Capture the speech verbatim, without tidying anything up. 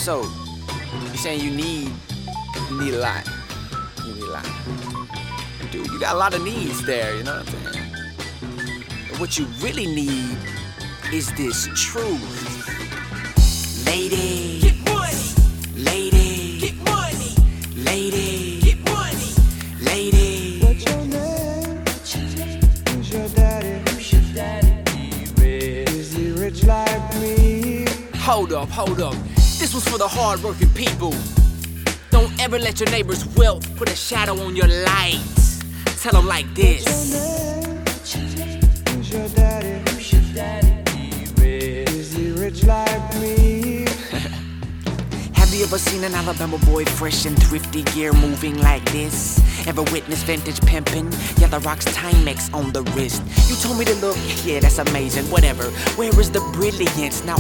So, you're saying you need, you need a lot. You need a lot. Dude, you got a lot of needs there, you know what I'm saying? But what you really need is this truth. Lady, Get money, lady, get money, lady, get money. lady. What's your name? Who's your daddy? Who's your daddy? Is he rich like me? Hold up, hold up. This was for the hard-working people. Don't ever let your neighbor's wealth put a shadow on your light. Tell them like this. Who's your daddy? Who's your daddy? Is he rich like me? Have you ever seen an Alabama boy fresh and thrifty gear moving like this? Ever witnessed vintage pimping? Yeah, the rocks Timex on the wrist. You told me to look, yeah, that's amazing, whatever. Where is the brilliance? Now